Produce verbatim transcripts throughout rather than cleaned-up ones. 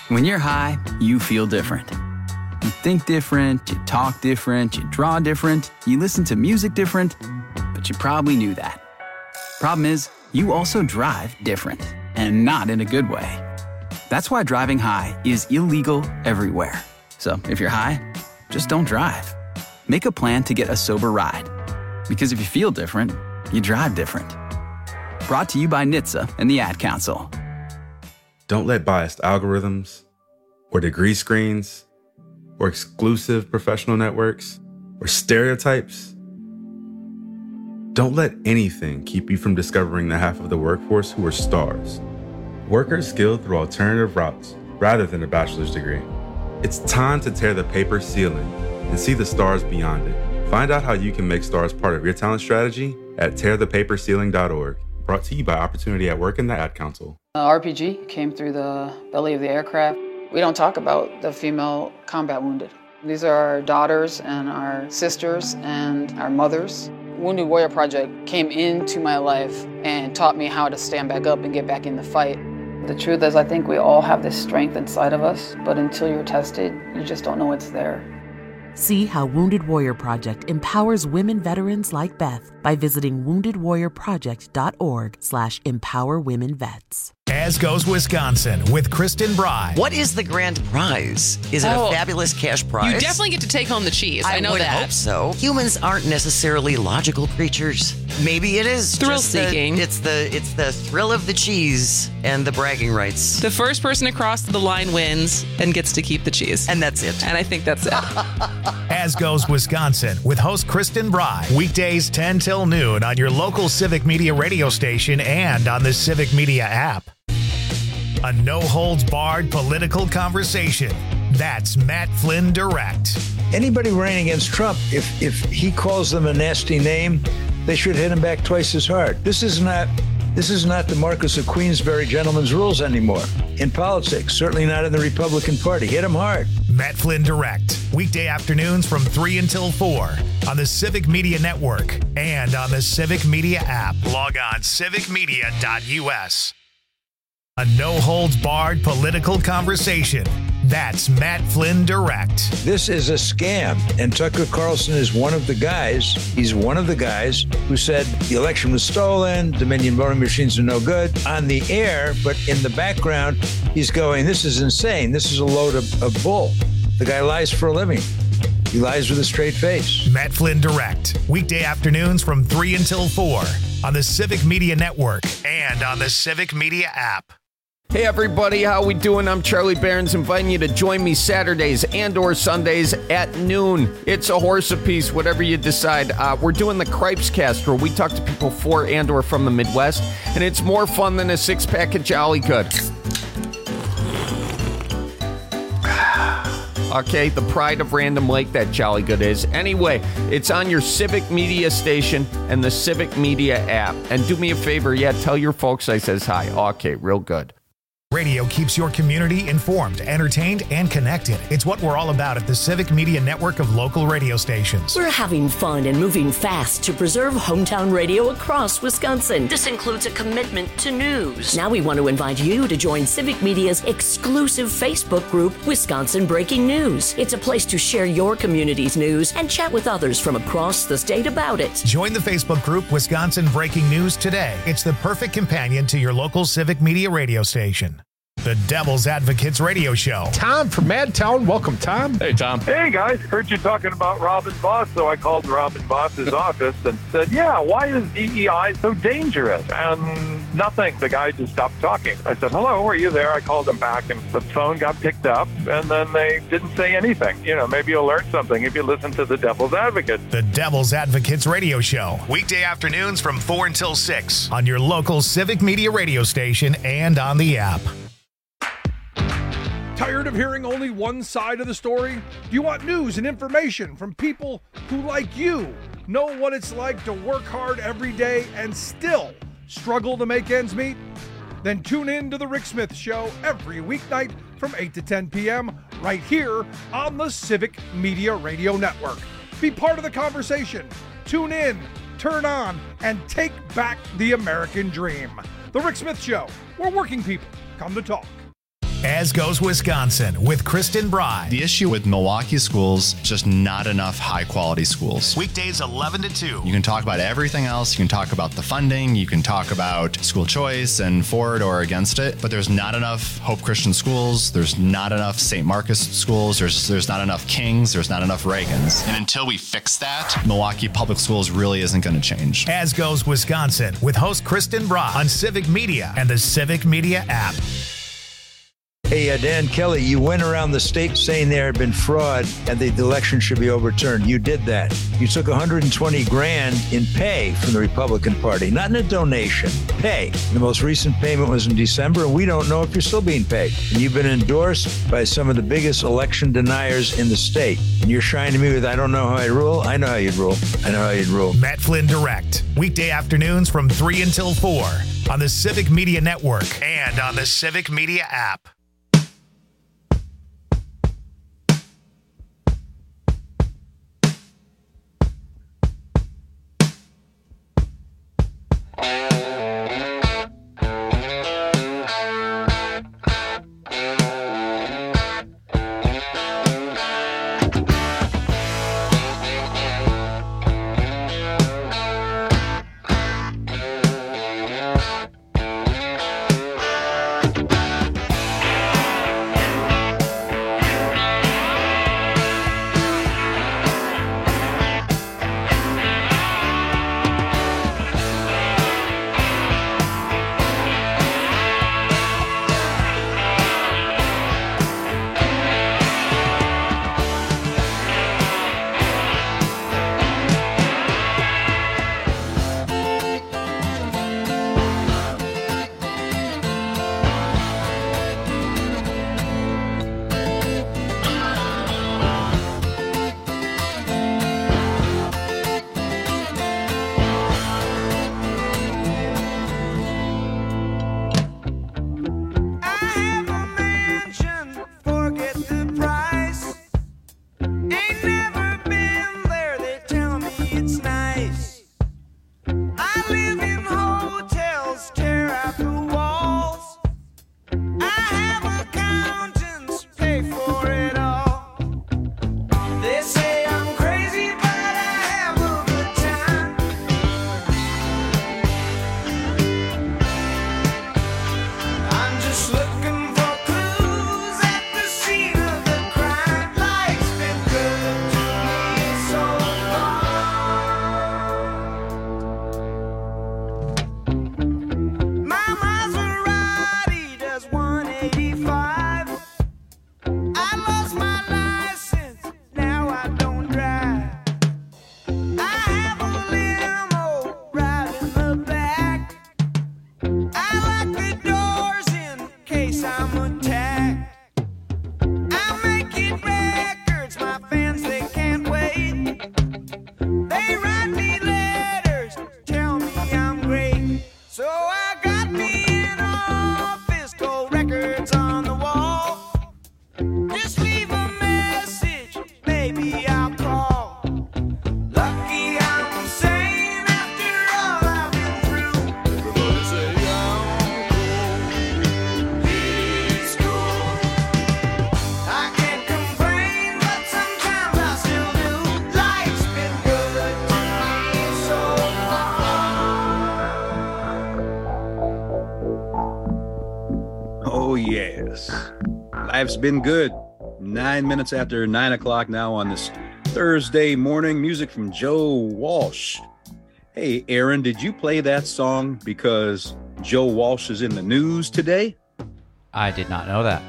When you're high, you feel different. You think different, you talk different, you draw different, you listen to music different, but you probably knew that. Problem is, you also drive different, and not in a good way. That's why driving high is illegal everywhere. So if you're high, just don't drive. Make a plan to get a sober ride. Because if you feel different, you drive different. Brought to you by N H T S A and the Ad Council. Don't let biased algorithms, or degree screens, or exclusive professional networks, or stereotypes. Don't let anything keep you from discovering the half of the workforce who are stars. Workers skilled through alternative routes rather than a bachelor's degree. It's time to tear the paper ceiling and see the stars beyond it. Find out how you can make stars part of your talent strategy at tear the paper ceiling dot org. Brought to you by Opportunity at Work and the Ad Council. Uh, R P G came through the belly of the aircraft. We don't talk about the female combat wounded. These are our daughters and our sisters and our mothers. Wounded Warrior Project came into my life and taught me how to stand back up and get back in the fight. The truth is, I think we all have this strength inside of us, but until you're tested, you just don't know it's there. See how Wounded Warrior Project empowers women veterans like Beth by visiting wounded warrior project dot org slash empower women vets. As Goes Wisconsin with Kristen Bry. What is the grand prize? Is it Oh, a fabulous cash prize? You definitely get to take home the cheese. I, I know would that. hope so. Humans aren't necessarily logical creatures. Maybe it is Thrill just the- seeking. it's the it's the thrill of the cheese and the bragging rights, The first person across the line wins and gets to keep the cheese. and that's it. And I think that's it. As Goes Wisconsin with host Kristen Bry. Weekdays ten till noon on your local Civic Media radio station and on the Civic Media app. A no-holds-barred political conversation. That's Matt Flynn Direct. Anybody running against Trump, if if he calls them a nasty name, they should hit him back twice as hard. This is not this is not the Marquis of Queensberry gentleman's rules anymore in politics, certainly not in the Republican Party. Hit him hard. Matt Flynn Direct. Weekday afternoons from three until four on the Civic Media Network and on the Civic Media app. Log on civic media dot u s. A no-holds-barred political conversation. That's Matt Flynn Direct. This is a scam, and Tucker Carlson is one of the guys. He's one of the guys who said the election was stolen, Dominion voting machines are no good on the air, but in the background, he's going, this is insane. This is a load of, of bull. The guy lies for a living. He lies with a straight face. Matt Flynn Direct. Weekday afternoons from three until four on the Civic Media Network and on the Civic Media app. Hey everybody, how we doing? I'm Charlie Barons, inviting you to join me Saturdays and or Sundays at noon. It's a horse apiece, whatever you decide. Uh, we're doing the Cripes Cast, where we talk to people for and or from the Midwest, and it's more fun than a six-pack of Jolly Good. Okay, the pride of Random Lake, that Jolly Good is. Anyway, it's on your Civic Media station and the Civic Media app. And do me a favor, yeah, tell your folks I says hi. Okay, real good. Radio keeps your community informed, entertained, and connected. It's what we're all about at the Civic Media Network of local radio stations. We're having fun and moving fast to preserve hometown radio across Wisconsin. This includes a commitment to news. Now we want to invite you to join Civic Media's exclusive Facebook group, Wisconsin Breaking News. It's a place to share your community's news and chat with others from across the state about it. Join the Facebook group Wisconsin Breaking News today. It's the perfect companion to your local Civic Media radio station. The Devil's Advocates Radio Show. Tom from Madtown. Welcome, Tom. Hey, Tom. Hey, guys. Heard you talking about Robin Voss, so I called Robin Voss's office and said, yeah, why is D E I so dangerous? And nothing. The guy just stopped talking. I said, hello, are you there? I called him back, and the phone got picked up, and then they didn't say anything. You know, maybe you'll learn something if you listen to The Devil's Advocate. The Devil's Advocates Radio Show. Weekday afternoons from four until six on your local Civic Media radio station and on the app. Tired of hearing only one side of the story? Do you want news and information from people who, like you, know what it's like to work hard every day and still struggle to make ends meet? Then tune in to The Rick Smith Show every weeknight from eight to ten p.m. right here on the Civic Media Radio Network. Be part of the conversation. Tune in, turn on, and take back the American dream. The Rick Smith Show, where working people come to talk. As Goes Wisconsin with Kristen Bry. The issue with Milwaukee schools, just not enough high-quality schools. Weekdays eleven to two. You can talk about everything else. You can talk about the funding. You can talk about school choice and for it or against it. But there's not enough Hope Christian schools. There's not enough Saint Marcus schools. There's there's not enough Kings. There's not enough Reagans. And until we fix that, Milwaukee Public Schools really isn't going to change. As Goes Wisconsin with host Kristen Bry on Civic Media and the Civic Media app. Hey, uh, Dan Kelly, you went around the state saying there had been fraud and the election should be overturned. You did that. You took one hundred twenty grand in pay from the Republican Party, not in a donation, pay. The most recent payment was in December, and we don't know if you're still being paid. And you've been endorsed by some of the biggest election deniers in the state. And you're shining me with, I don't know how I rule. I know how you'd rule. I know how you'd rule. Matt Flynn Direct, weekday afternoons from three until four on the Civic Media Network and on the Civic Media app. Life's been good. Nine minutes after nine o'clock now on this Thursday morning. Music from Joe Walsh. Hey, Aaron, did you play that song because Joe Walsh is in the news today? I did not know that.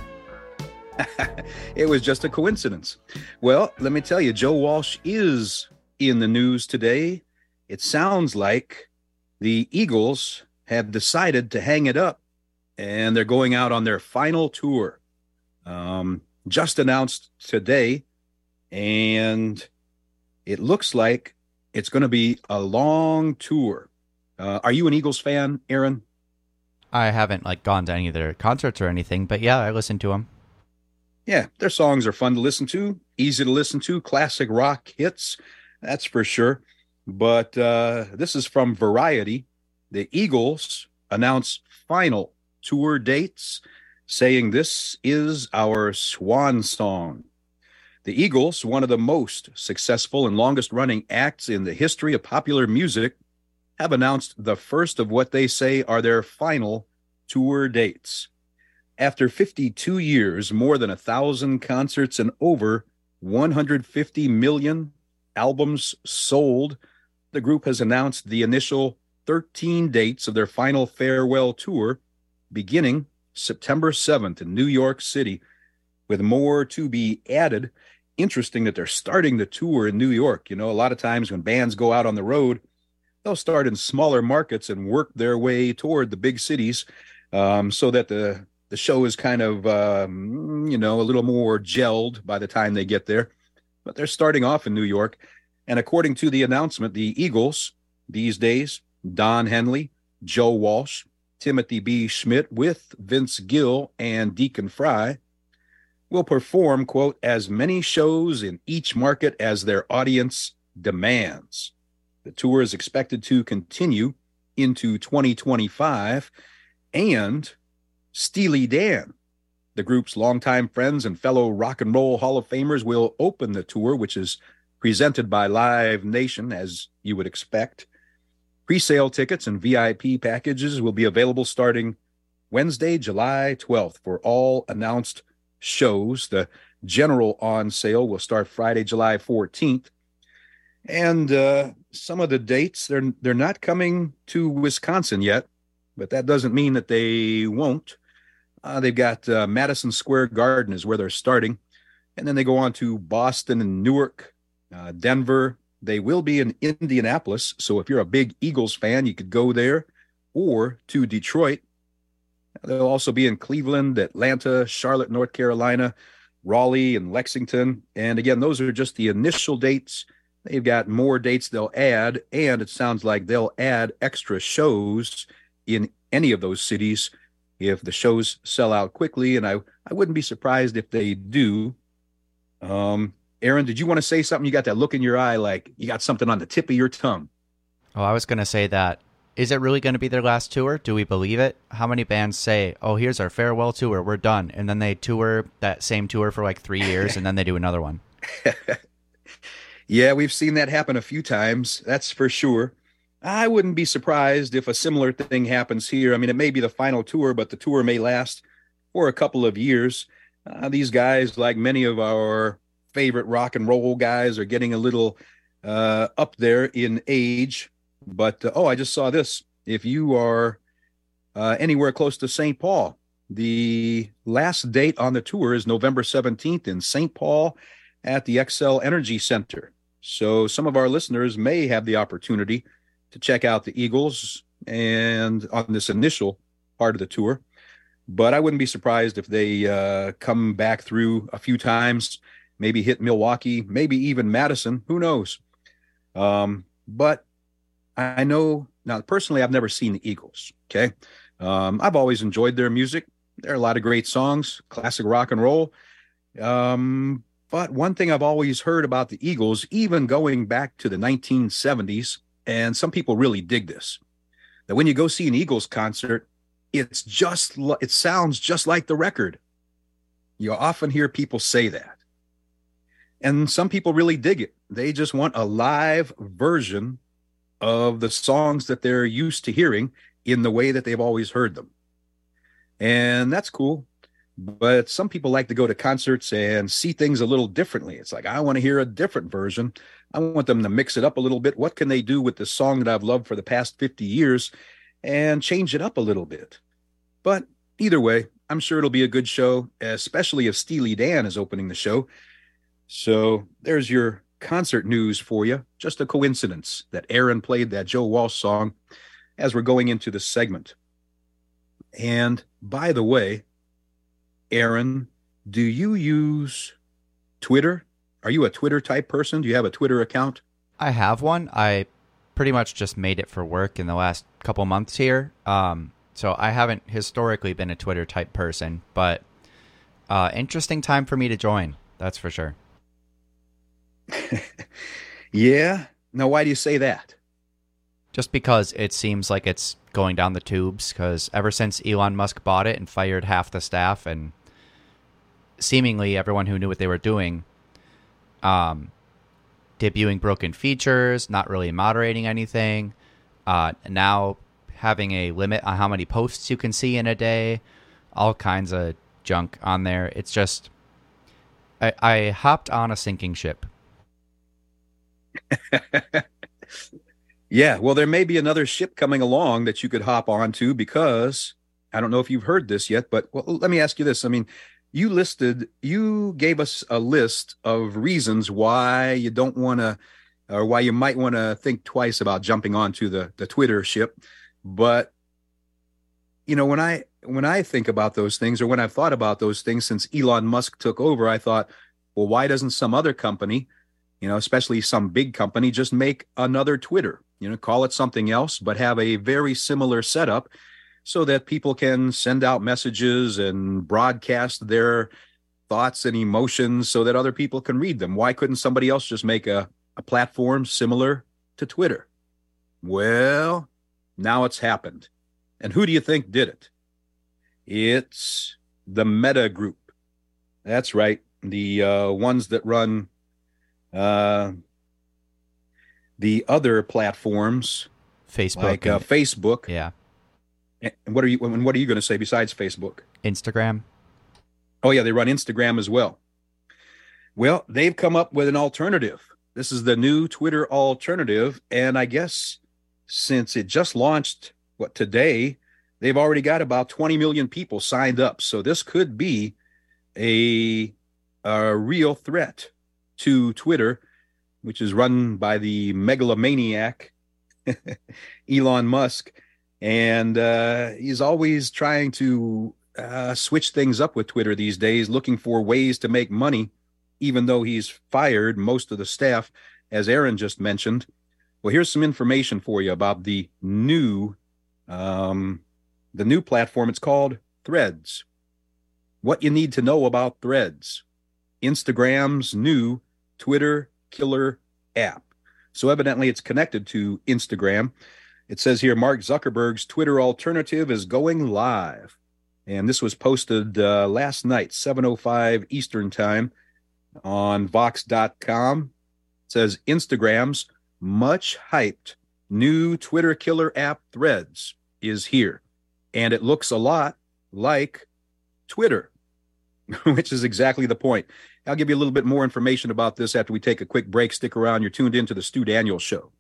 It was just a coincidence. Well, let me tell you, Joe Walsh is in the news today. It sounds like the Eagles have decided to hang it up, and they're going out on their final tour. Um, just announced today, and it looks like it's going to be a long tour. Uh, are you an Eagles fan, Aaron? I haven't like gone to any of their concerts or anything, but yeah, I listen to them. Yeah, their songs are fun to listen to, easy to listen to, classic rock hits, that's for sure. But uh, this is from Variety. The Eagles announce final tour dates. saying this is our swan song. The Eagles, one of the most successful and longest-running acts in the history of popular music, have announced the first of what they say are their final tour dates. After fifty-two years, more than a thousand concerts, and over one hundred fifty million albums sold, the group has announced the initial thirteen dates of their final farewell tour, beginning September seventh in New York City, with more to be added. Interesting that they're starting the tour in New York. You know, a lot of times when bands go out on the road, they'll start in smaller markets and work their way toward the big cities, um, so that the, the show is kind of, um, you know, a little more gelled by the time they get there. But they're starting off in New York. And according to the announcement, the Eagles these days, Don Henley, Joe Walsh, Timothy B. Schmidt with Vince Gill and Deacon Fry will perform, quote, as many shows in each market as their audience demands. The tour is expected to continue into twenty twenty-five, and Steely Dan, the group's longtime friends and fellow Rock and Roll Hall of Famers, will open the tour, which is presented by Live Nation, as you would expect. Pre-sale tickets and V I P packages will be available starting Wednesday, July twelfth for all announced shows. The general on sale will start Friday, July fourteenth. And uh, some of the dates, they're, they're not coming to Wisconsin yet, but that doesn't mean that they won't. Uh, they've got uh, Madison Square Garden is where they're starting. And then they go on to Boston and Newark, uh, Denver. They will be in Indianapolis, so if you're a big Eagles fan, you could go there, or to Detroit. They'll also be in Cleveland, Atlanta, Charlotte, North Carolina, Raleigh, and Lexington. And again, those are just the initial dates. They've got more dates they'll add, and it sounds like they'll add extra shows in any of those cities if the shows sell out quickly, and I, I wouldn't be surprised if they do. Um... Aaron, did you want to say something? You got that look in your eye like you got something on the tip of your tongue. Oh, I was going to say that. Is it really going to be their last tour? Do we believe it? How many bands say, oh, here's our farewell tour, we're done, and then they tour that same tour for like three years, and then they do another one? Yeah, we've seen that happen a few times, that's for sure. I wouldn't be surprised if a similar thing happens here. I mean, it may be the final tour, but the tour may last for a couple of years. Uh, these guys, like many of our favorite rock and roll guys, are getting a little uh, up there in age. But, uh, oh, I just saw this. If you are uh, anywhere close to Saint Paul, the last date on the tour is November seventeenth in Saint Paul at the Xcel Energy Center. So some of our listeners may have the opportunity to check out the Eagles and on this initial part of the tour. But I wouldn't be surprised if they uh, come back through a few times, maybe hit Milwaukee, maybe even Madison, who knows? Um, but I know, now personally, I've never seen the Eagles, okay? Um, I've always enjoyed their music. There are a lot of great songs, classic rock and roll. Um, but one thing I've always heard about the Eagles, even going back to the nineteen seventies, and some people really dig this, that when you go see an Eagles concert, it's just, it sounds just like the record. You often hear people say that. And some people really dig it. They just want a live version of the songs that they're used to hearing in the way that they've always heard them. And that's cool. But some people like to go to concerts and see things a little differently. It's like, I want to hear a different version. I want them to mix it up a little bit. What can they do with the song that I've loved for the past fifty years and change it up a little bit? But either way, I'm sure it'll be a good show, especially if Steely Dan is opening the show. So there's your concert news for you. Just a coincidence that Aaron played that Joe Walsh song as we're going into the segment. And by the way, Aaron, do you use Twitter? Are you a Twitter type person? Do you have a Twitter account? I have one. I pretty much just made it for work in the last couple months here. Um, so I haven't historically been a Twitter type person, but uh, interesting time for me to join. That's for sure. Yeah. Now, why do you say that? Just because it seems like it's going down the tubes, because ever since Elon Musk bought it and fired half the staff and seemingly everyone who knew what they were doing, um, debuting broken features, not really moderating anything, uh, now having a limit on how many posts you can see in a day, all kinds of junk on there. It's just, I, I hopped on a sinking ship. Yeah, well, there may be another ship coming along that you could hop onto, because I don't know if you've heard this yet, but well, let me ask you this. I mean, you listed, you gave us a list of reasons why you don't want to, or why you might want to think twice about jumping onto the, the Twitter ship. But, you know, when I, when I think about those things, or when I've thought about those things since Elon Musk took over, I thought, well, why doesn't some other company, you know, especially some big company, just make another Twitter? You know, call it something else, but have a very similar setup so that people can send out messages and broadcast their thoughts and emotions so that other people can read them. Why couldn't somebody else just make a, a platform similar to Twitter? Well, now it's happened. And who do you think did it? It's the Meta Group. That's right. The uh, ones that run uh, the other platforms, Facebook, like uh, and, Facebook. Yeah. And what are you? And what are you going to say besides Facebook? Instagram. Oh yeah, they run Instagram as well. Well, they've come up with an alternative. This is the new Twitter alternative, and I guess since it just launched, what, today, they've already got about twenty million people signed up. So this could be a a real threat to Twitter, which is run by the megalomaniac Elon Musk. And uh, he's always trying to uh, switch things up with Twitter these days, looking for ways to make money, even though he's fired most of the staff, as Aaron just mentioned. Well, here's some information for you about the new, um, the new platform. It's called Threads. What you need to know about Threads. Instagram's new Twitter killer app. So evidently it's connected to Instagram. It says here, Mark Zuckerberg's Twitter alternative is going live. And this was posted uh, last night, seven oh five Eastern time on Vox dot com. It says Instagram's much hyped new Twitter killer app Threads is here. And it looks a lot like Twitter, which is exactly the point. I'll give you a little bit more information about this after we take a quick break. Stick around. You're tuned into the Stu Daniels Show.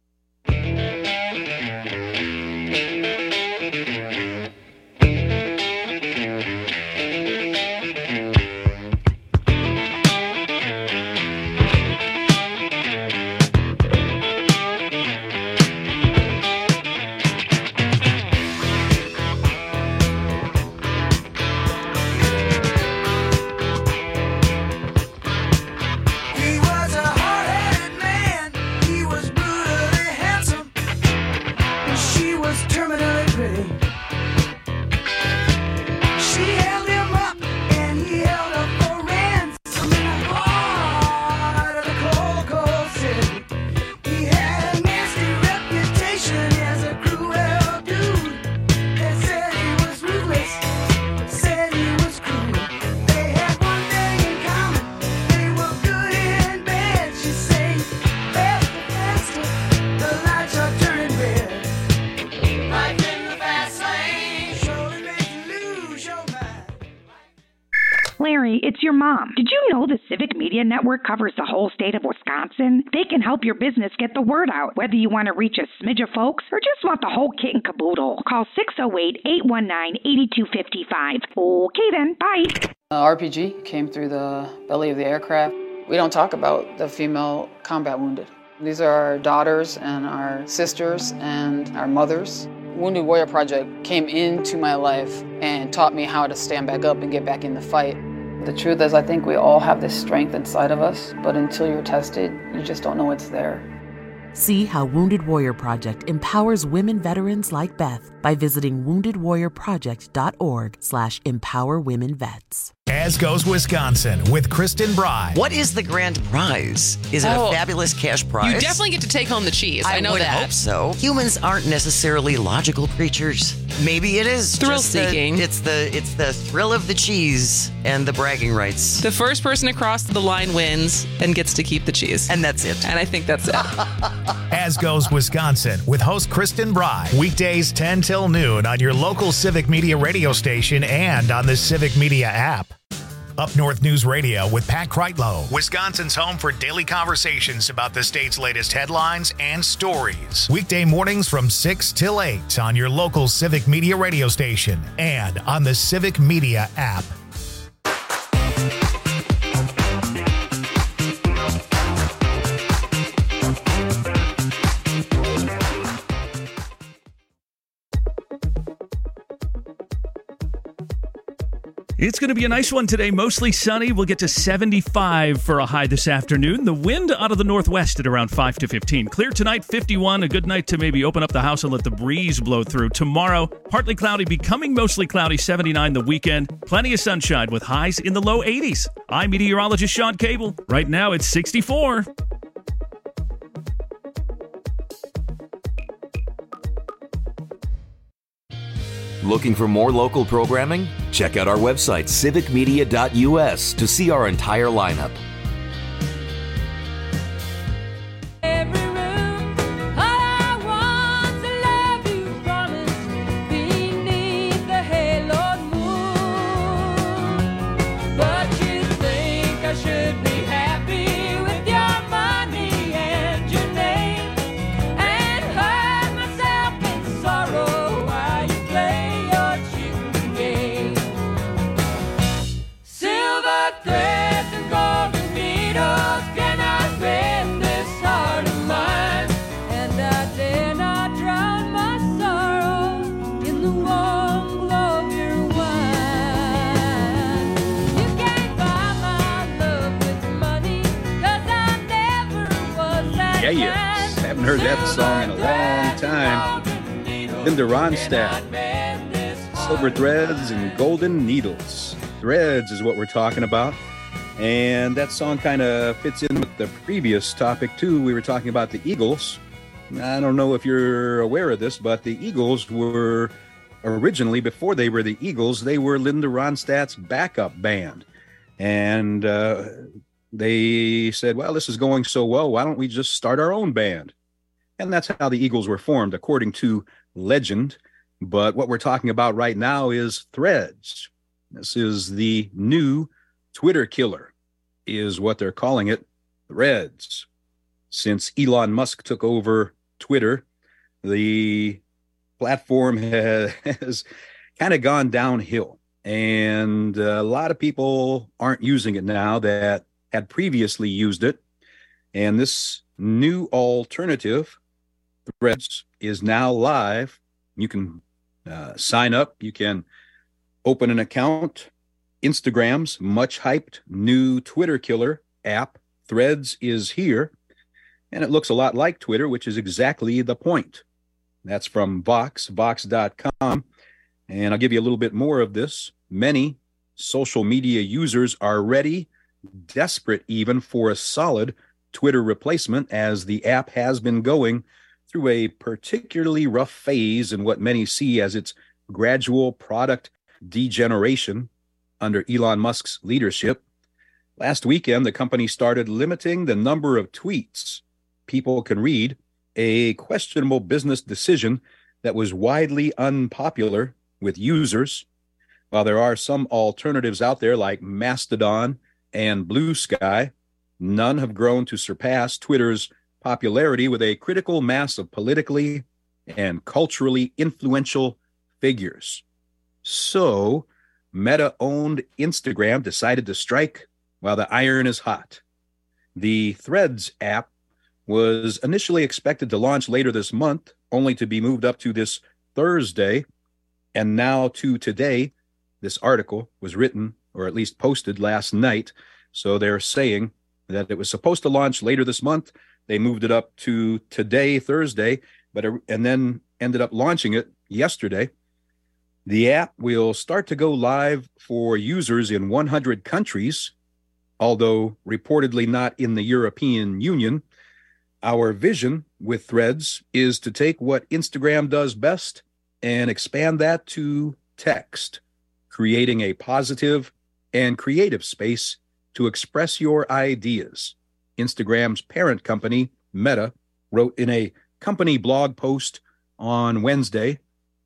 Larry, it's your mom. Did you know the Civic Media Network covers the whole state of Wisconsin? They can help your business get the word out, whether you want to reach a smidge of folks or just want the whole kit and caboodle. Call six oh eight, eight one nine, eight two five five. Okay then, bye. Uh, R P G came through the belly of the aircraft. We don't talk about the female combat wounded. These are our daughters and our sisters and our mothers. Wounded Warrior Project came into my life and taught me how to stand back up and get back in the fight. The truth is, I think we all have this strength inside of us, but until you're tested, you just don't know it's there. See how Wounded Warrior Project empowers women veterans like Beth by visiting wounded warrior project dot org slash empower women vets. As Goes Wisconsin with Kristen Bry. What is the grand prize? Is it Oh. a fabulous cash prize? You definitely get to take home the cheese. I, I know would that. hope so. Humans aren't necessarily logical creatures. Maybe it is Thrill just the- seeking. it's the it's the thrill of the cheese and the bragging rights. The first person across the line wins and gets to keep the cheese. And that's it. And I think that's it. As Goes Wisconsin with host Kristen Bry. Weekdays ten till noon on your local Civic Media radio station and on the Civic Media app. Up North News Radio with Pat Kreitlow, Wisconsin's home for daily conversations about the state's latest headlines and stories. Weekday mornings from six till eight on your local Civic Media radio station and on the Civic Media app. It's going to be a nice one today. Mostly sunny. We'll get to seventy-five for a high this afternoon. The wind out of the northwest at around five to fifteen. Clear tonight, fifty-one. A good night to maybe open up the house and let the breeze blow through. Tomorrow, partly cloudy, becoming mostly cloudy, seventy-nine the weekend. Plenty of sunshine with highs in the low eighties. I'm meteorologist Sean Cable. Right now, it's sixty-four. Looking for more local programming? Check out our website, civic media dot u s, to see our entire lineup. Yeah, yes. Haven't heard that song in a long time. Linda Ronstadt. Silver Threads and Golden Needles. Threads is what we're talking about. And that song kind of fits in with the previous topic, too. We were talking about the Eagles. I don't know if you're aware of this, but the Eagles were originally, before they were the Eagles, they were Linda Ronstadt's backup band. And uh, they said, well, this is going so well, why don't we just start our own band? And that's how the Eagles were formed, according to legend. But what we're talking about right now is Threads. This is the new Twitter killer, is what they're calling it, Threads. Since Elon Musk took over Twitter, the platform has, has kind of gone downhill. And a lot of people aren't using it now that had previously used it. And this new alternative, Threads, is now live. You can uh, sign up. You can open an account. Instagram's much hyped new Twitter killer app, Threads, is here. And it looks a lot like Twitter, which is exactly the point. That's from Vox, vox dot com. And I'll give you a little bit more of this. Many social media users are ready, desperate even, for a solid Twitter replacement, as the app has been going through a particularly rough phase in what many see as its gradual product degeneration under Elon Musk's leadership. Last weekend, the company started limiting the number of tweets people can read, a questionable business decision that was widely unpopular with users. While there are some alternatives out there like Mastodon and Blue Sky, none have grown to surpass Twitter's popularity with a critical mass of politically and culturally influential figures. So, Meta-owned Instagram decided to strike while the iron is hot. The Threads app was initially expected to launch later this month, only to be moved up to this Thursday, and now to today. This article was written, or at least posted, last night, so they're saying that it was supposed to launch later this month. They moved it up to today, Thursday, but and then ended up launching it yesterday. The app will start to go live for users in one hundred countries, although reportedly not in the European Union. Our vision with Threads is to take what Instagram does best and expand that to text, creating a positive and creative space to express your ideas. Instagram's parent company, Meta, wrote in a company blog post on Wednesday.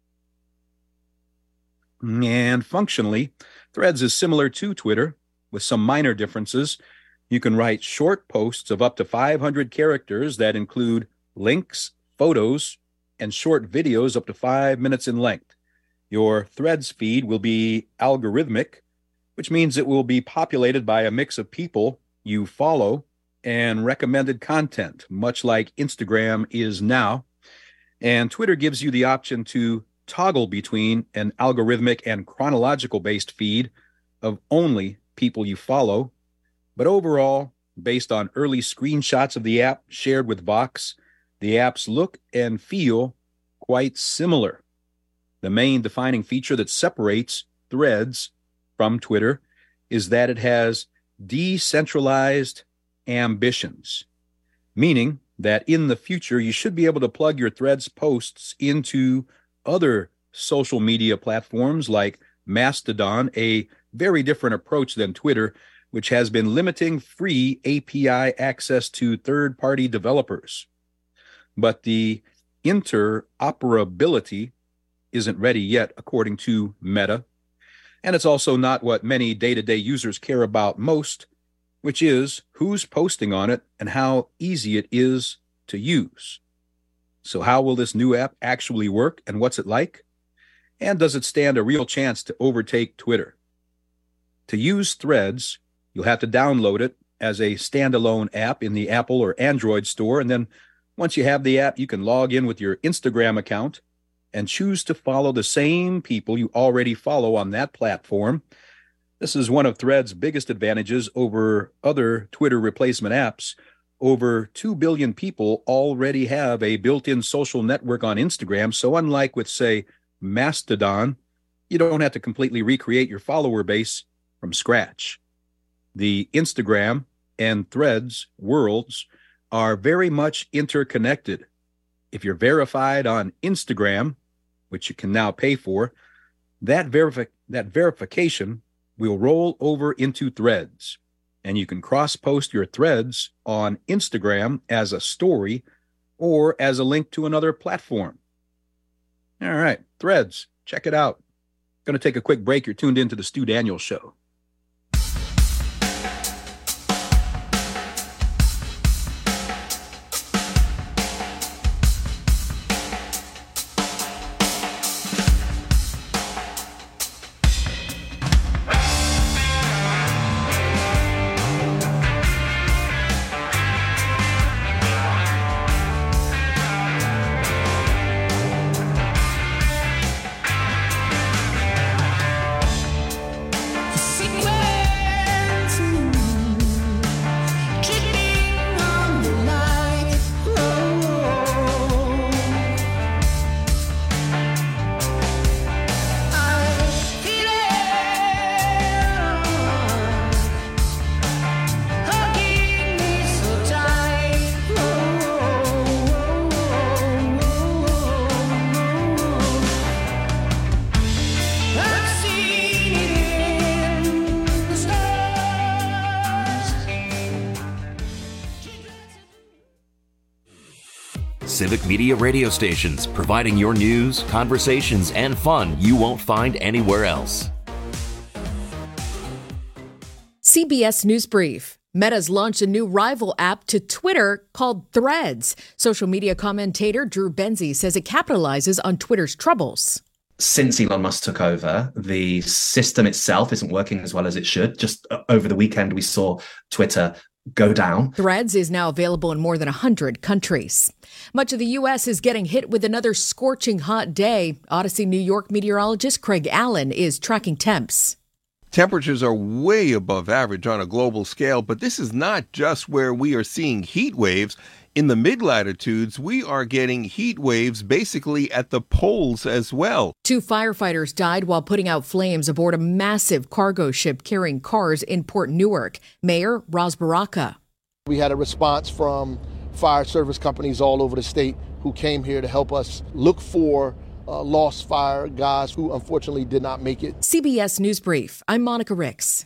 And functionally, Threads is similar to Twitter, with some minor differences. You can write short posts of up to five hundred characters that include links, photos, and short videos up to five minutes in length. Your Threads feed will be algorithmic, which means it will be populated by a mix of people you follow and recommended content, much like Instagram is now. And Twitter gives you the option to toggle between an algorithmic and chronological-based feed of only people you follow. But overall, based on early screenshots of the app shared with Vox, the apps look and feel quite similar. The main defining feature that separates Threads from Twitter is that it has decentralized ambitions, meaning that in the future you should be able to plug your Threads posts into other social media platforms like Mastodon, a very different approach than Twitter, which has been limiting free A P I access to third-party developers. But the interoperability isn't ready yet, according to Meta. And it's also not what many day-to-day users care about most, which is who's posting on it and how easy it is to use. So how will this new app actually work, and what's it like? And does it stand a real chance to overtake Twitter? To use Threads, you'll have to download it as a standalone app in the Apple or Android store, and then once you have the app, you can log in with your Instagram account and choose to follow the same people you already follow on that platform. This is one of Threads' biggest advantages over other Twitter replacement apps. Over two billion people already have a built-in social network on Instagram, so unlike with, say, Mastodon, you don't have to completely recreate your follower base from scratch. The Instagram and Threads worlds are very much interconnected. If you're verified on Instagram, which you can now pay for, that, verifi- that verification will roll over into Threads, and you can cross-post your threads on Instagram as a story or as a link to another platform. All right, Threads, check it out. Going to take a quick break. You're tuned into the Stu Daniels Show. Civic Media radio stations, providing your news, conversations, and fun you won't find anywhere else. C B S News Brief. Meta's launched a new rival app to Twitter called Threads. Social media commentator Drew Benzie says it capitalizes on Twitter's troubles. Since Elon Musk took over, the system itself isn't working as well as it should. Just over the weekend, we saw Twitter go down. Threads is now available in more than one hundred countries. Much of the U S is getting hit with another scorching hot day. Odyssey, New York meteorologist Craig Allen is tracking temps. Temperatures are way above average on a global scale, but this is not just where we are seeing heat waves. In the mid-latitudes, we are getting heat waves basically at the poles as well. Two firefighters died while putting out flames aboard a massive cargo ship carrying cars in Port Newark. Mayor Ras Baraka. We had a response from fire service companies all over the state who came here to help us look for uh, lost fire guys who unfortunately did not make it. C B S News Brief. I'm Monica Ricks.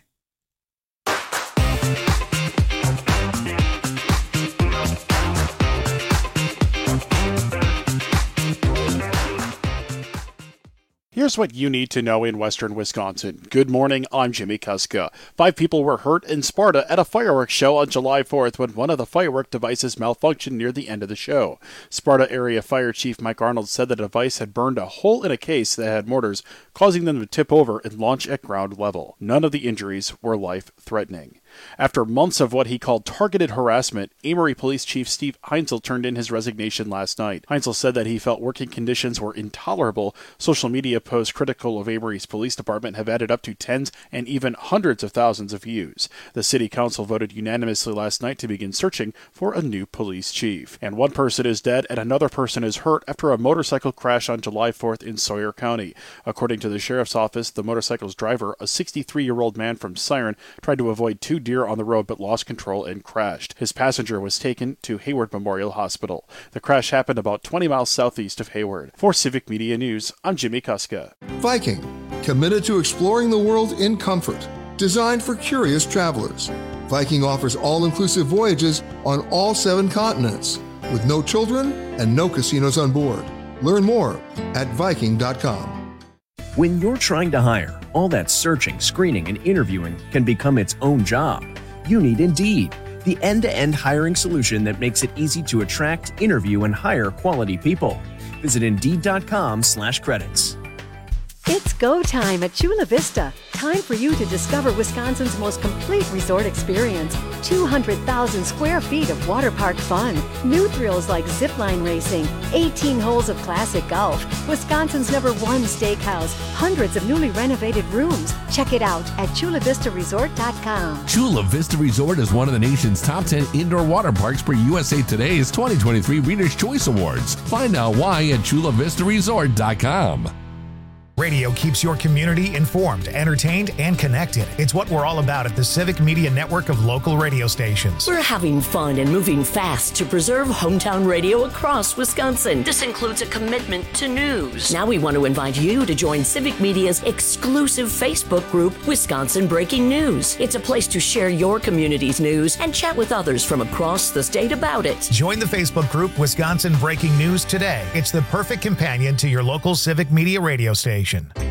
Here's what you need to know in western Wisconsin. Good morning, I'm Jimmy Kuska. Five people were hurt in Sparta at a fireworks show on July fourth when one of the firework devices malfunctioned near the end of the show. Sparta Area Fire Chief Mike Arnold said the device had burned a hole in a case that had mortars, causing them to tip over and launch at ground level. None of the injuries were life-threatening. After months of what he called targeted harassment, Amory Police Chief Steve Heinzel turned in his resignation last night. Heinzel said that he felt working conditions were intolerable. Social media posts critical of Amory's police department have added up to tens and even hundreds of thousands of views. The city council voted unanimously last night to begin searching for a new police chief. And one person is dead and another person is hurt after a motorcycle crash on July fourth in Sawyer County. According to the sheriff's office, the motorcycle's driver, a sixty-three-year-old man from Siren, tried to avoid two deer on the road but lost control and crashed. His passenger was taken to Hayward Memorial Hospital. The crash happened about twenty miles southeast of Hayward. For Civic Media News, I'm Jimmy Kuska. Viking, committed to exploring the world in comfort, designed for curious travelers. Viking offers all-inclusive voyages on all seven continents, with no children and no casinos on board. Learn more at Viking dot com. When you're trying to hire, all that searching, screening, and interviewing can become its own job. You need Indeed, the end-to-end hiring solution that makes it easy to attract, interview, and hire quality people. Visit Indeed.com slash credits. It's go time at Chula Vista. Time for you to discover Wisconsin's most complete resort experience. two hundred thousand square feet of water park fun. New thrills like zipline racing. eighteen holes of classic golf. Wisconsin's number one steakhouse. Hundreds of newly renovated rooms. Check it out at Chula Vista Resort dot com. Chula Vista Resort is one of the nation's top ten indoor water parks per U S A Today's twenty twenty-three Reader's Choice Awards. Find out why at Chula Vista Resort dot com. Radio keeps your community informed, entertained, and connected. It's what we're all about at the Civic Media Network of local radio stations. We're having fun and moving fast to preserve hometown radio across Wisconsin. This includes a commitment to news. Now we want to invite you to join Civic Media's exclusive Facebook group, Wisconsin Breaking News. It's a place to share your community's news and chat with others from across the state about it. Join the Facebook group Wisconsin Breaking News today. It's the perfect companion to your local Civic Media radio station.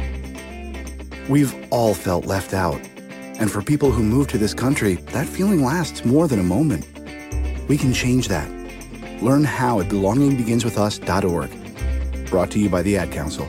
We've all felt left out. And for people who move to this country, that feeling lasts more than a moment. We can change that. Learn how at belonging begins with us dot org. Brought to you by the Ad Council.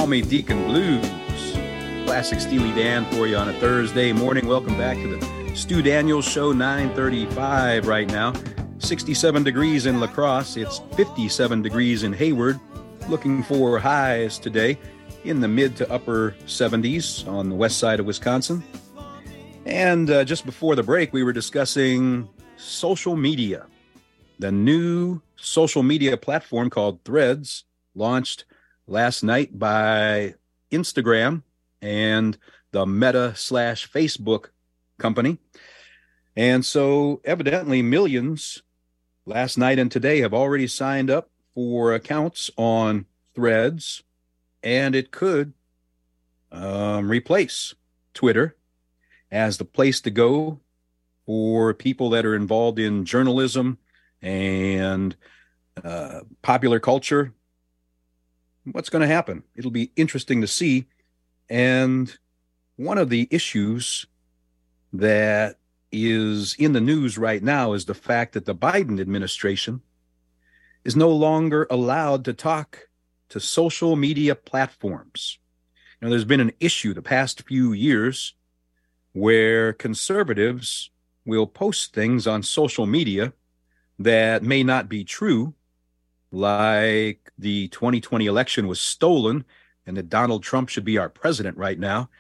me Deacon Blues. Classic Steely Dan for you on a Thursday morning. Welcome back to the Stu Daniels Show, nine thirty-five right now. sixty-seven degrees in La Crosse. It's fifty-seven degrees in Hayward. Looking for highs today in the mid to upper seventies on the west side of Wisconsin. And uh, just before the break, we were discussing social media. The new social media platform called Threads, launched last night by Instagram and the Meta slash Facebook company. And so evidently millions last night and today have already signed up for accounts on Threads, and it could um, replace Twitter as the place to go for people that are involved in journalism and uh, popular culture. What's going to happen? It'll be interesting to see. And one of the issues that is in the news right now is the fact that the Biden administration is no longer allowed to talk to social media platforms. Now, there's been an issue the past few years where conservatives will post things on social media that may not be true, like the twenty twenty election was stolen and that Donald Trump should be our president right now.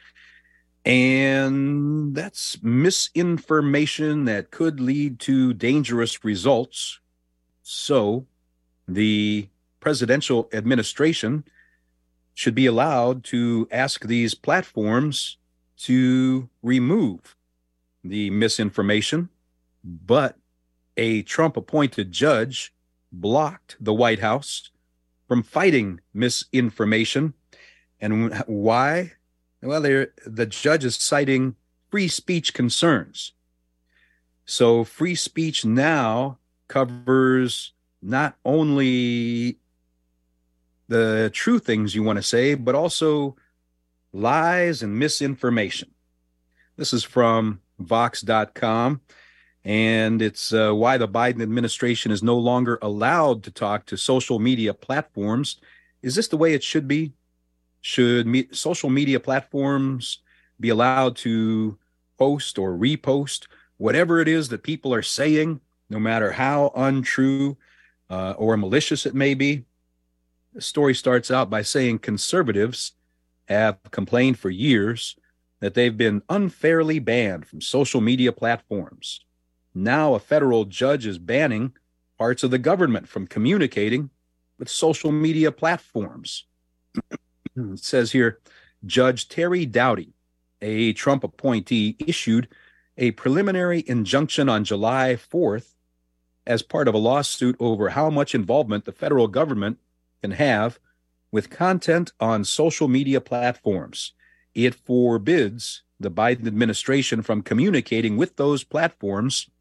And that's misinformation that could lead to dangerous results. So the presidential administration should be allowed to ask these platforms to remove the misinformation. But a Trump-appointed judge blocked the White House from fighting misinformation. And why? Well, the judge is citing free speech concerns. So free speech now covers not only the true things you want to say, but also lies and misinformation. This is from Vox dot com, and it's uh, why the Biden administration is no longer allowed to talk to social media platforms. Is this the way it should be? Should me- social media platforms be allowed to post or repost whatever it is that people are saying, no matter how untrue uh, or malicious it may be? The story starts out by saying conservatives have complained for years that they've been unfairly banned from social media platforms. Now a federal judge is banning parts of the government from communicating with social media platforms. It says here, Judge Terry Doughty, a Trump appointee, issued a preliminary injunction on July fourth as part of a lawsuit over how much involvement the federal government can have with content on social media platforms. It forbids the Biden administration from communicating with those platforms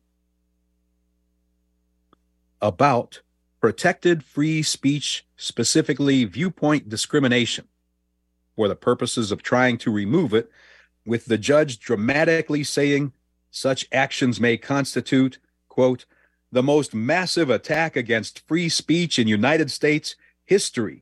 about protected free speech, specifically viewpoint discrimination, for the purposes of trying to remove it, with the judge dramatically saying such actions may constitute, quote, the most massive attack against free speech in United States history.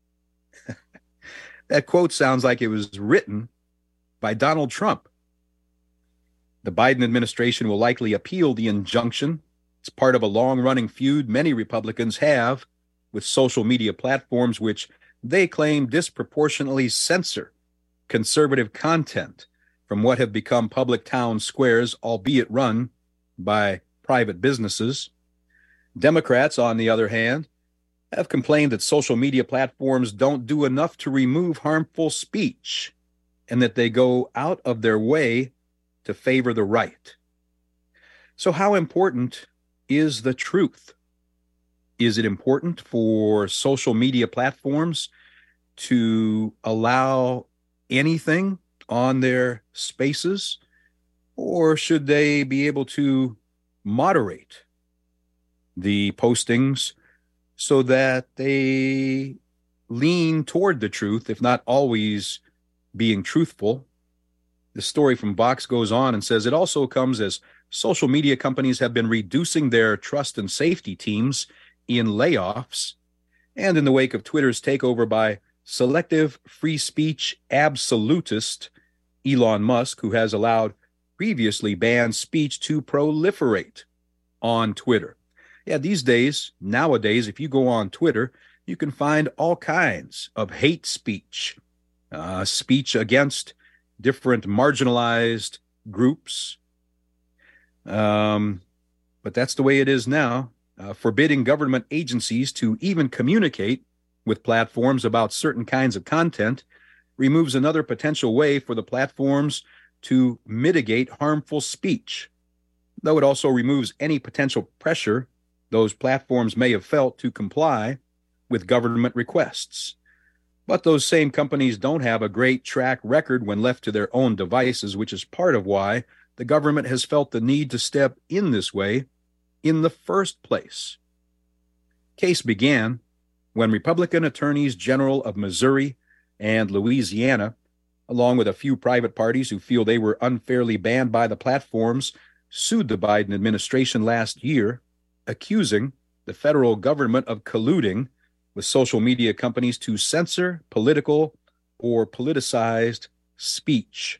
That quote sounds like it was written by Donald Trump. The Biden administration will likely appeal the injunction. It's part of a long-running feud many Republicans have with social media platforms, which they claim disproportionately censor conservative content from what have become public town squares, albeit run by private businesses. Democrats, on the other hand, have complained that social media platforms don't do enough to remove harmful speech and that they go out of their way to favor the right. So how important is the truth? Is it important for social media platforms to allow anything on their spaces, or should they be able to moderate the postings so that they lean toward the truth, if not always being truthful? The story from Vox goes on and says it also comes as social media companies have been reducing their trust and safety teams in layoffs, and in the wake of Twitter's takeover by selective free speech absolutist Elon Musk, who has allowed previously banned speech to proliferate on Twitter. Yeah, these days, nowadays, if you go on Twitter, you can find all kinds of hate speech, uh, speech against different marginalized groups. Um, but that's the way it is now. Uh, forbidding government agencies to even communicate with platforms about certain kinds of content removes another potential way for the platforms to mitigate harmful speech, though it also removes any potential pressure those platforms may have felt to comply with government requests. But those same companies don't have a great track record when left to their own devices, which is part of why the government has felt the need to step in this way in the first place. Case began when Republican attorneys general of Missouri and Louisiana, along with a few private parties who feel they were unfairly banned by the platforms, sued the Biden administration last year, accusing the federal government of colluding with social media companies to censor political or politicized speech.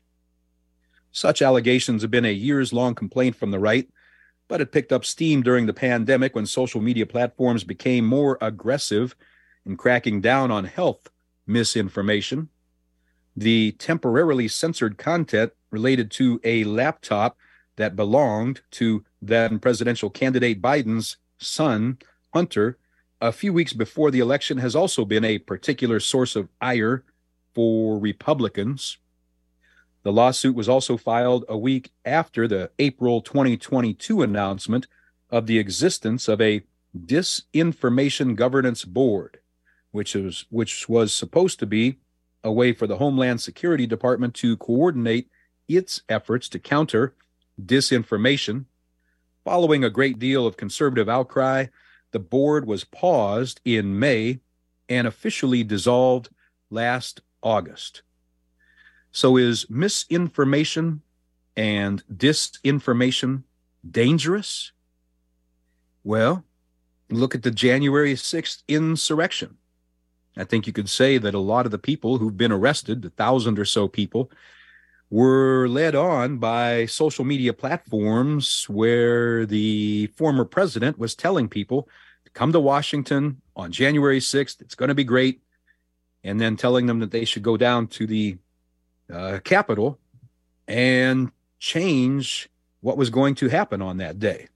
Such allegations have been a years-long complaint from the right, but it picked up steam during the pandemic when social media platforms became more aggressive in cracking down on health misinformation. The temporarily censored content related to a laptop that belonged to then presidential candidate Biden's son, Hunter, a few weeks before the election has also been a particular source of ire for Republicans. The lawsuit was also filed a week after the April twenty twenty-two announcement of the existence of a Disinformation Governance Board, which was, which was supposed to be a way for the Homeland Security Department to coordinate its efforts to counter disinformation. Following a great deal of conservative outcry, the board was paused in May and officially dissolved last August. So is misinformation and disinformation dangerous? Well, look at the January sixth insurrection. I think you could say that a lot of the people who've been arrested, the thousand or so people, were led on by social media platforms where the former president was telling people to come to Washington on January sixth. It's going to be great. And then telling them that they should go down to the uh, Capitol and change what was going to happen on that day.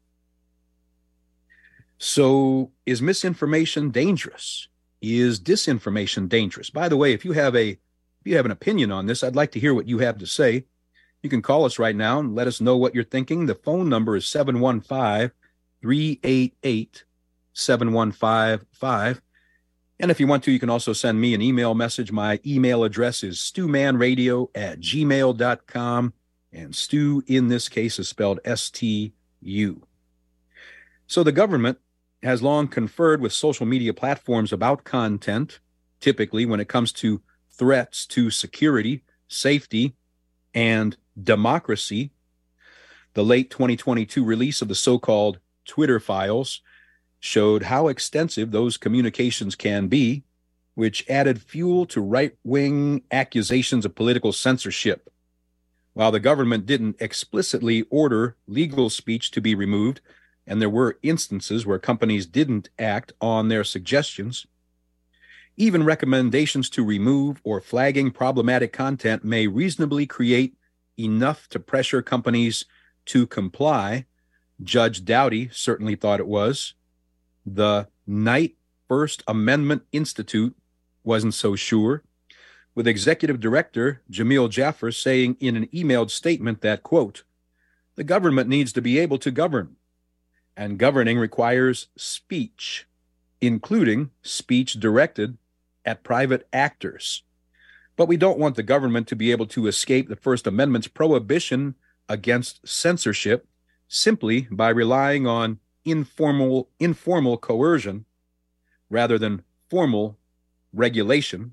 So is misinformation dangerous? Is disinformation dangerous? By the way, if you have a if you have an opinion on this, I'd like to hear what you have to say. You can call us right now and let us know what you're thinking. The phone number is seven one five, three eight eight, seven one five five. And if you want to, you can also send me an email message. My email address is stewmanradio at gmail dot com. And Stu, in this case, is spelled S T U. So the government has long conferred with social media platforms about content, typically when it comes to threats to security, safety, and democracy. The late twenty twenty-two release of the so-called Twitter files showed how extensive those communications can be, which added fuel to right-wing accusations of political censorship. While the government didn't explicitly order legal speech to be removed, and there were instances where companies didn't act on their suggestions, even recommendations to remove or flagging problematic content may reasonably create enough to pressure companies to comply. Judge Doughty certainly thought it was. The Knight First Amendment Institute wasn't so sure, with Executive Director Jamil Jaffer saying in an emailed statement that, quote, the government needs to be able to govern, and governing requires speech, including speech directed at private actors. But we don't want the government to be able to escape the First Amendment's prohibition against censorship simply by relying on informal, informal coercion rather than formal regulation.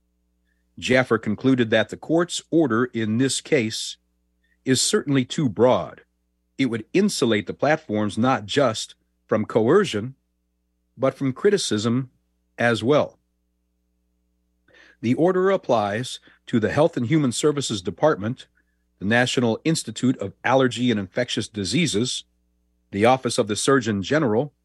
Jaffer concluded that the court's order in this case is certainly too broad. It would insulate the platforms not just from coercion, but from criticism as well. The order applies to the Health and Human Services Department, the National Institute of Allergy and Infectious Diseases, the Office of the Surgeon General,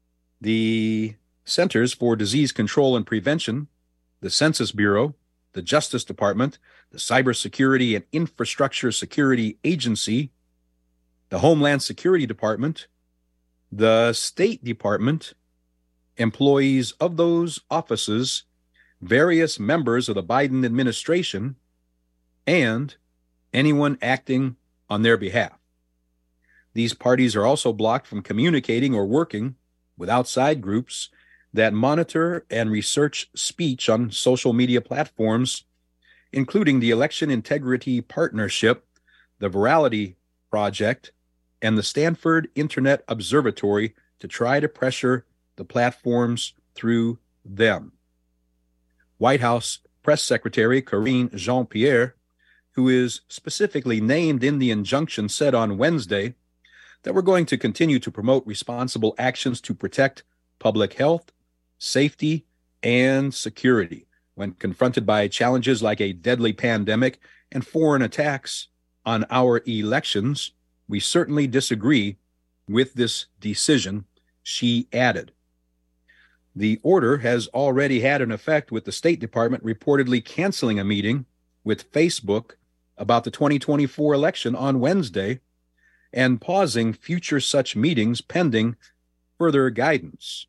the Centers for Disease Control and Prevention, the Census Bureau, the Justice Department, the Cybersecurity and Infrastructure Security Agency, the Homeland Security Department, the State Department, employees of those offices, various members of the Biden administration, and anyone acting on their behalf. These parties are also blocked from communicating or working with outside groups that monitor and research speech on social media platforms, including the Election Integrity Partnership, the Virality Project, and the Stanford Internet Observatory, to try to pressure the platforms through them. White House Press Secretary Karine Jean-Pierre, who is specifically named in the injunction, said on Wednesday that we're going to continue to promote responsible actions to protect public health, safety, and security when confronted by challenges like a deadly pandemic and foreign attacks on our elections. We certainly disagree with this decision, she added. The order has already had an effect, with the State Department reportedly canceling a meeting with Facebook about the twenty twenty-four election on Wednesday and pausing future such meetings pending further guidance.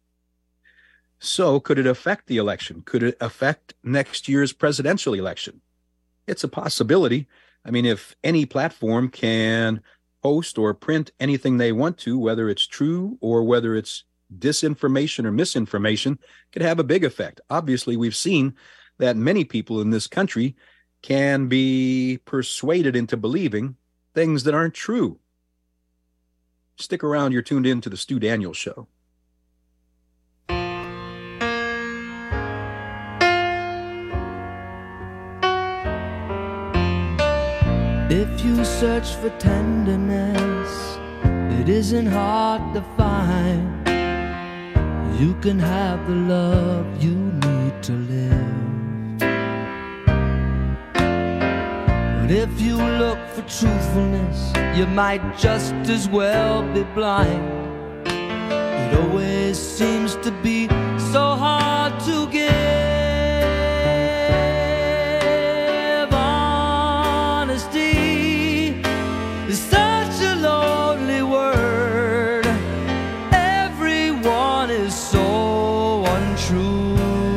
So could it affect the election? Could it affect next year's presidential election? It's a possibility. I mean, if any platform can post or print anything they want to, whether it's true or whether it's disinformation or misinformation, could have a big effect. Obviously, we've seen that many people in this country can be persuaded into believing things that aren't true. Stick around. You're tuned in to the Stu Daniels Show. If you search for tenderness, it isn't hard to find. You can have the love you need to live. But if you look for truthfulness, you might just as well be blind. It always seems to be so hard to give. Honesty is such a lonely word. Everyone is so untrue.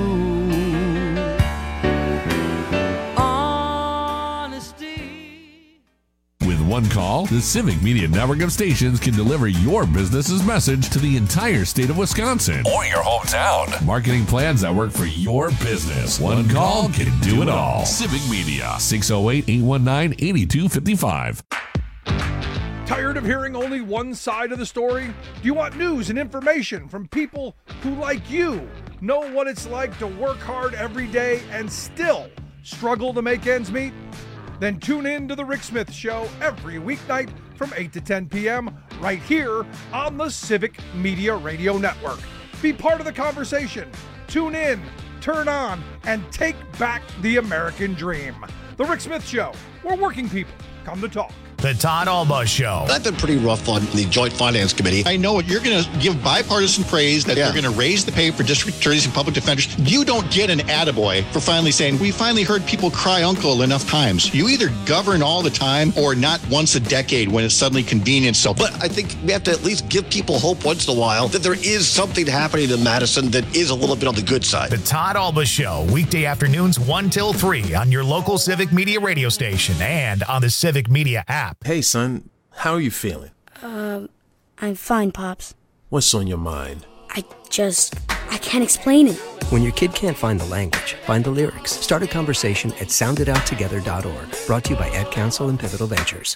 Honesty. With one call, the Civic Media Network of stations can deliver your business's message to the entire state of Wisconsin or your hometown. Marketing plans that work for your business. One call can do it all. Civic Media, six oh eight, eight one nine, eight two five five. Tired of hearing only one side of the story? Do you want news and information from people who, like you, know what it's like to work hard every day and still struggle to make ends meet? Then tune in to The Rick Smith Show every weeknight from eight to ten p.m. right here on the Civic Media Radio Network. Be part of the conversation. Tune in, turn on, and take back the American dream. The Rick Smith Show, where working people come to talk. The Todd Alba Show. I've been pretty rough on the Joint Finance Committee. I know you're going to give bipartisan praise that yeah. they're going to raise the pay for district attorneys and public defenders. You don't get an attaboy for finally saying, we finally heard people cry uncle enough times. You either govern all the time or not once a decade when it's suddenly convenient. So, but I think we have to at least give people hope once in a while that there is something happening in Madison that is a little bit on the good side. The Todd Alba Show, weekday afternoons one till three on your local Civic Media radio station and on the Civic Media app. Hey, son, how are you feeling? Um, I'm fine, Pops. What's on your mind? I just, I can't explain it. When your kid can't find the language, find the lyrics. Start a conversation at sound it out together dot org. Brought to you by Ad Council and Pivotal Ventures.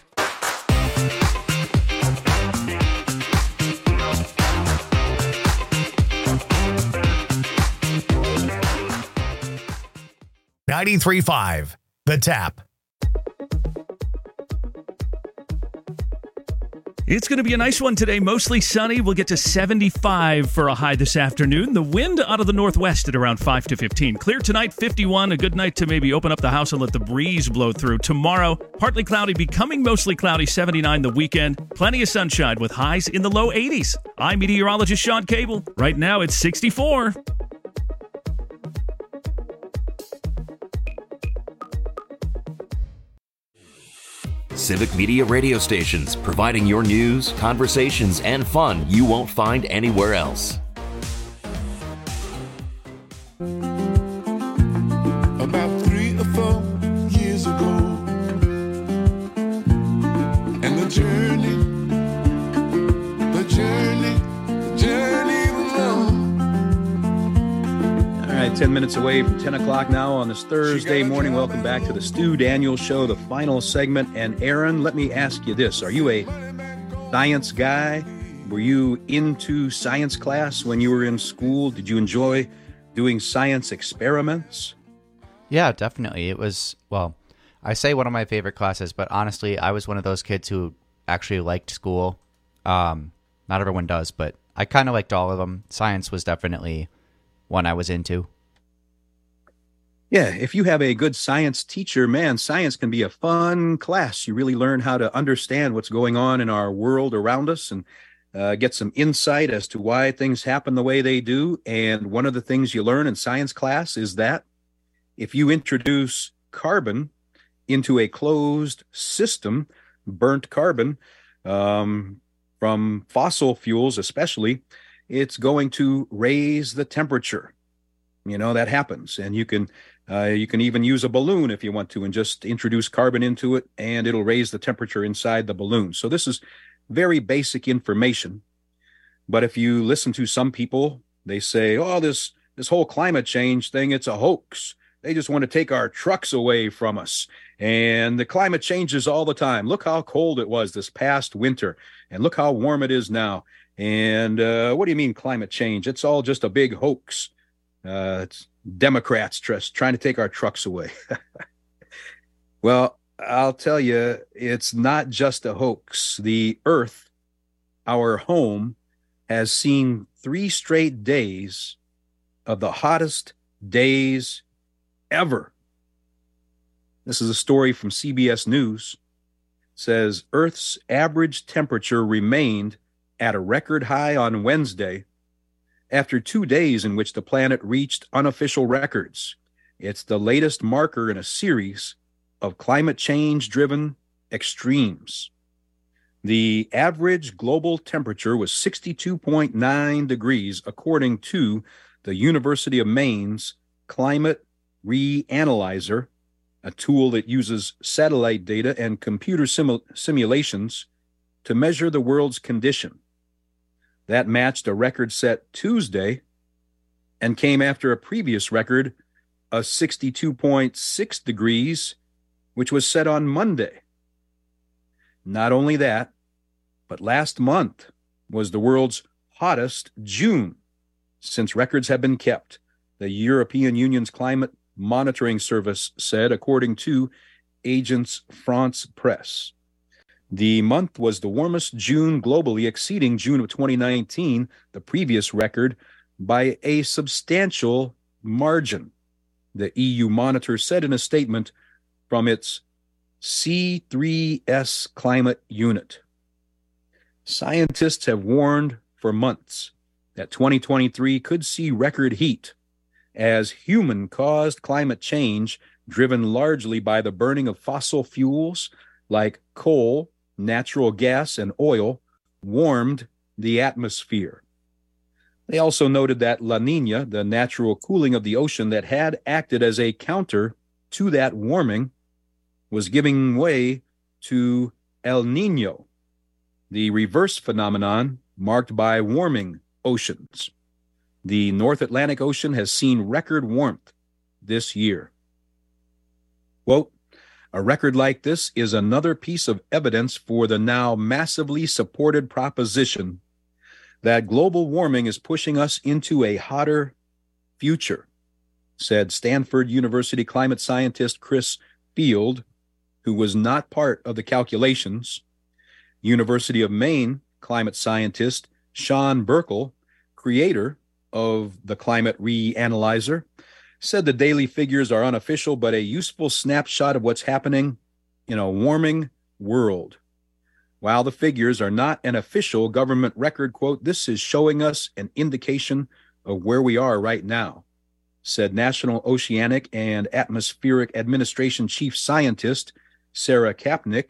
ninety-three point five, The Tap. It's going to be a nice one today. Mostly sunny. We'll get to seventy-five for a high this afternoon. The wind out of the northwest at around five to fifteen. Clear tonight, fifty-one. A good night to maybe open up the house and let the breeze blow through. Tomorrow, partly cloudy, becoming mostly cloudy, seventy-nine the weekend. Plenty of sunshine with highs in the low eighties. I'm meteorologist Sean Cable. Right now, it's sixty-four. Civic Media radio stations, providing your news, conversations, and fun you won't find anywhere else. About three or four years ago, and the journey, the journey, the journey was long. All right, ten minutes away from ten o'clock now on this Thursday morning. Welcome back to the Stu Daniels Show, the final segment. And Aaron, let me ask you this. Are you a science guy? Were you into science class when you were in school? Did you enjoy doing science experiments? Yeah, definitely. It was, well, I say one of my favorite classes, but honestly, I was one of those kids who actually liked school. Um, not everyone does, but I kind of liked all of them. Science was definitely one I was into. Yeah, if you have a good science teacher, man, science can be a fun class. You really learn how to understand what's going on in our world around us and uh, get some insight as to why things happen the way they do. And one of the things you learn in science class is that if you introduce carbon into a closed system, burnt carbon um, from fossil fuels especially, it's going to raise the temperature. You know, that happens. And you can uh, you can even use a balloon if you want to and just introduce carbon into it, and it'll raise the temperature inside the balloon. So this is very basic information. But if you listen to some people, they say, oh, this this whole climate change thing, it's a hoax. They just want to take our trucks away from us. And the climate changes all the time. Look how cold it was this past winter. And look how warm it is now. And uh, what do you mean climate change? It's all just a big hoax. Uh, it's Democrats just trying to take our trucks away. Well, I'll tell you, it's not just a hoax. The Earth, our home, has seen three straight days of the hottest days ever. This is a story from C B S News. It says Earth's average temperature remained at a record high on Wednesday after two days in which the planet reached unofficial records. It's the latest marker in a series of climate change-driven extremes. The average global temperature was sixty-two point nine degrees, according to the University of Maine's Climate Reanalyzer, a tool that uses satellite data and computer simu- simulations to measure the world's condition. That matched a record set Tuesday and came after a previous record of sixty-two point six degrees, which was set on Monday. Not only that, but last month was the world's hottest June since records have been kept, the European Union's Climate Monitoring Service said, according to Agence France-Presse. The month was the warmest June globally, exceeding June of twenty nineteen, the previous record, by a substantial margin, the E U Monitor said in a statement from its C three S climate unit. Scientists have warned for months that twenty twenty-three could see record heat as human-caused climate change, driven largely by the burning of fossil fuels like coal, natural gas, and oil, warmed the atmosphere. They also noted that La Niña, the natural cooling of the ocean that had acted as a counter to that warming, was giving way to El Niño, the reverse phenomenon marked by warming oceans. The North Atlantic Ocean has seen record warmth this year. Quote, a record like this is another piece of evidence for the now massively supported proposition that global warming is pushing us into a hotter future, said Stanford University climate scientist Chris Field, who was not part of the calculations. University of Maine climate scientist Sean Burkle, creator of the Climate Reanalyzer, said the daily figures are unofficial but a useful snapshot of what's happening in a warming world. While the figures are not an official government record, quote, this is showing us an indication of where we are right now, said National Oceanic and Atmospheric Administration Chief Scientist Sarah Kapnick.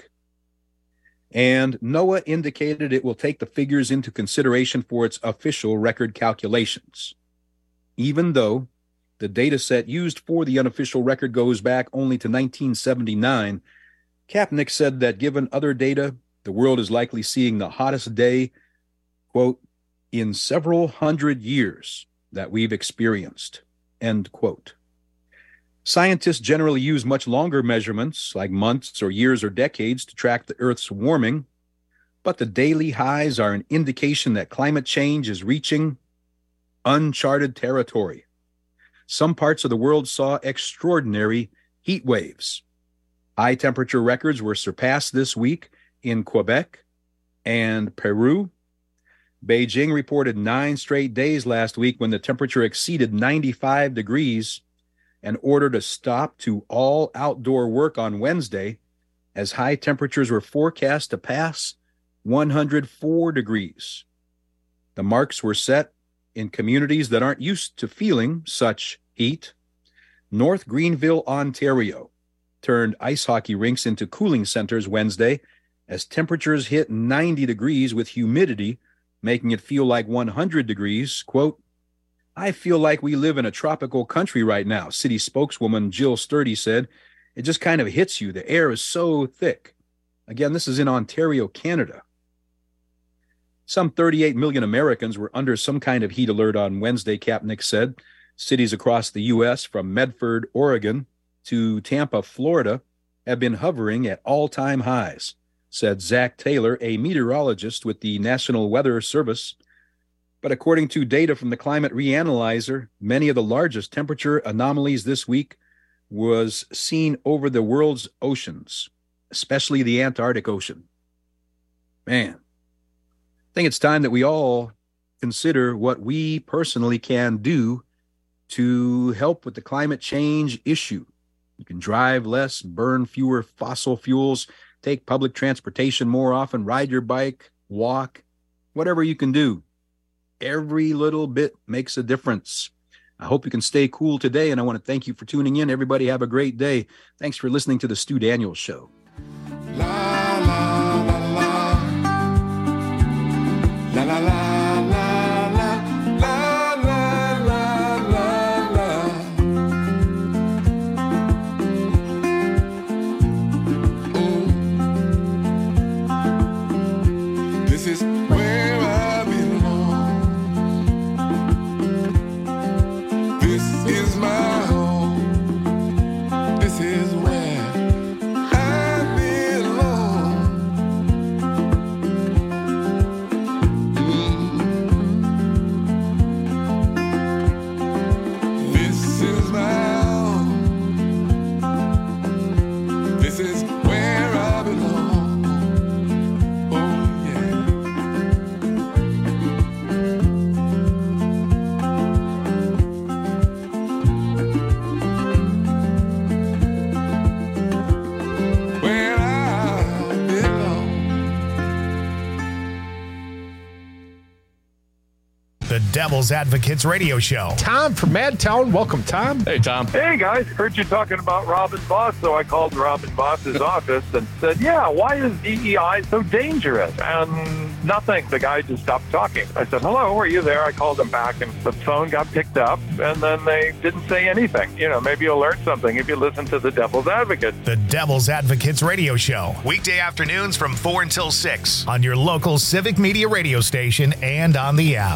And NOAA indicated it will take the figures into consideration for its official record calculations. Even though the data set used for the unofficial record goes back only to nineteen seventy-nine, Kapnick said that given other data, the world is likely seeing the hottest day, quote, in several hundred years that we've experienced, end quote. Scientists generally use much longer measurements, like months or years or decades, to track the Earth's warming, but the daily highs are an indication that climate change is reaching uncharted territory. Some parts of the world saw extraordinary heat waves. High temperature records were surpassed this week in Quebec and Peru. Beijing reported nine straight days last week when the temperature exceeded ninety-five degrees and ordered a stop to all outdoor work on Wednesday as high temperatures were forecast to pass one hundred four degrees. The marks were set in communities that aren't used to feeling such heat. North Greenville, Ontario, turned ice hockey rinks into cooling centers Wednesday as temperatures hit ninety degrees with humidity, making it feel like one hundred degrees. Quote, I feel like we live in a tropical country right now, city spokeswoman Jill Sturdy said. It just kind of hits you. The air is so thick. Again, this is in Ontario, Canada. Some thirty-eight million Americans were under some kind of heat alert on Wednesday, Kapnick said. Cities across the U S, from Medford, Oregon, to Tampa, Florida, have been hovering at all-time highs, said Zach Taylor, a meteorologist with the National Weather Service. But according to data from the Climate Reanalyzer, many of the largest temperature anomalies this week was seen over the world's oceans, especially the Antarctic Ocean. Man, I think it's time that we all consider what we personally can do to help with the climate change issue. You can drive less, burn fewer fossil fuels, take public transportation more often, ride your bike, walk, whatever you can do. Every little bit makes a difference. I hope you can stay cool today, and I want to thank you for tuning in. Everybody have a great day. Thanks for listening to the Stu Daniels Show. La, la, la, la. La, la, la. Devil's Advocates radio show. Tom from Madtown. Welcome, Tom. Hey, Tom. Hey, guys. Heard you talking about Robin Voss, so I called Robin Voss's office and said, yeah, why is D E I so dangerous? And nothing. The guy just stopped talking. I said, hello, are you there? I called him back, and the phone got picked up, and then they didn't say anything. You know, maybe you'll learn something if you listen to the Devil's Advocate. The Devil's Advocates radio show. Weekday afternoons from four until six on your local Civic Media radio station and on the app.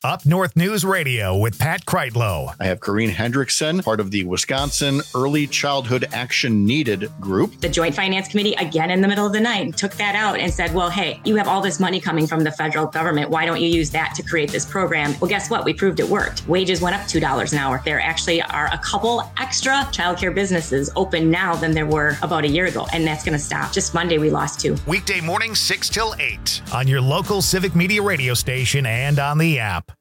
Up North News Radio with Pat Kreitlow. I have Corrine Hendrickson, part of the Wisconsin Early Childhood Action Needed group. The Joint Finance Committee, again in the middle of the night, took that out and said, well, hey, you have all this money coming from the federal government. Why don't you use that to create this program? Well, guess what? We proved it worked. Wages went up two dollars an hour. There actually are a couple extra childcare businesses open now than there were about a year ago, and that's going to stop. Just Monday, we lost two. Weekday mornings, six till eight on your local Civic Media radio station and on the app.